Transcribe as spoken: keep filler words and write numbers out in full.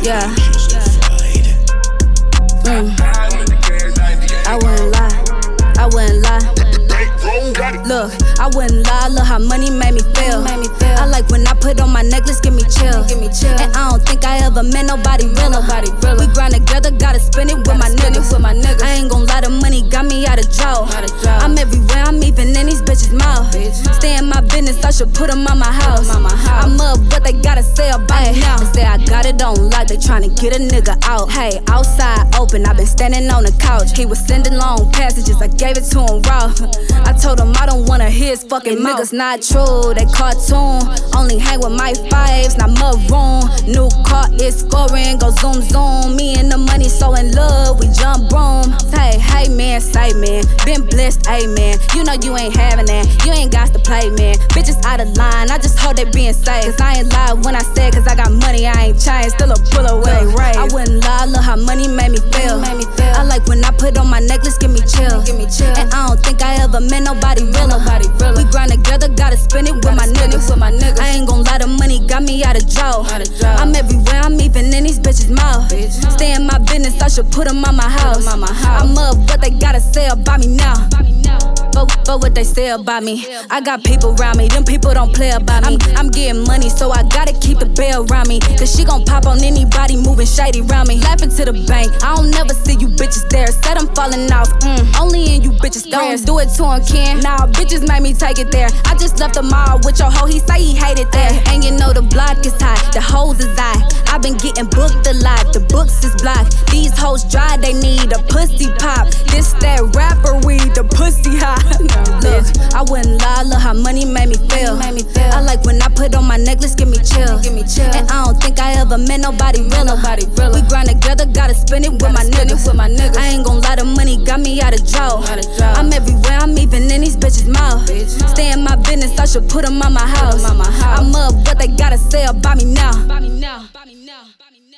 Yeah. Mm. I wouldn't lie. I wouldn't lie. Look, I wouldn't lie. Look how money made me feel. I like when I put on my necklace, give me chill. And I don't think I ever met nobody real. We grind together, gotta spend it with my niggas. I ain't gon' lie, the money got me out of jail. I'm everywhere, I'm even in these bitches' mouth. Stay in my business, I should put them on my house. I'm up, what they gotta say about it now. They say I got it on lock, they tryna get a nigga out. Hey, outside open, I been standing on the couch. He was sending long passages, I gave it to him raw. I told him I don't wanna hear his fucking mouth. Niggas not true, they cartoon. Only hang with my fives, not maroon. New car is scoring, go zoom zoom. Me and the money so in love, we jump broom. Hey, hey man, say man, been blessed, amen. You know you ain't having that, you ain't got to play man. Bitches out of line, I just hope they being safe. Cause I ain't lie when I said, cause I got money, I ain't changed. Still a pull away, right? I wouldn't lie, look how money made me feel. I like when I put on my necklace, give me chill. And I don't think I ever met nobody real. We grind together, gotta spend it with my niggas. I ain't gon' lie, the money got me out of jail. I'm everywhere, I'm even in these bitches' mouth. Stay in my business, I should put them on my house. I'm up, what they gotta say about me now. But, but what they say about me, I got people around me, them people don't play about me. I'm, I'm getting money, so I gotta keep the bell around me. Cause she gon' pop on anybody moving shady around me. Laughing to the bank, I don't never see you bitches there. Said I'm falling off, mm, only in you bitches' prayers. Don't do it to him, Ken. Nah, bitches made me take it there. I just left the mall with your hoe, he say he hated there. And you know the block is hot, the hoes is high. I been getting booked a lot, the books is blocked. These hoes dry, they need a pussy pop. This that rapper weed, the pussy hot. Look, I wouldn't lie, look how money made me feel. I like when I put on my necklace, give me chill. And I don't think I ever met nobody real. We grind together, gotta spend it with my niggas. I ain't gon' lie, the money got me out of jail. I'm everywhere, I'm even in these bitches' mouth. Stay in my business, I should put them on my house. I'm up, what they gotta say about me now.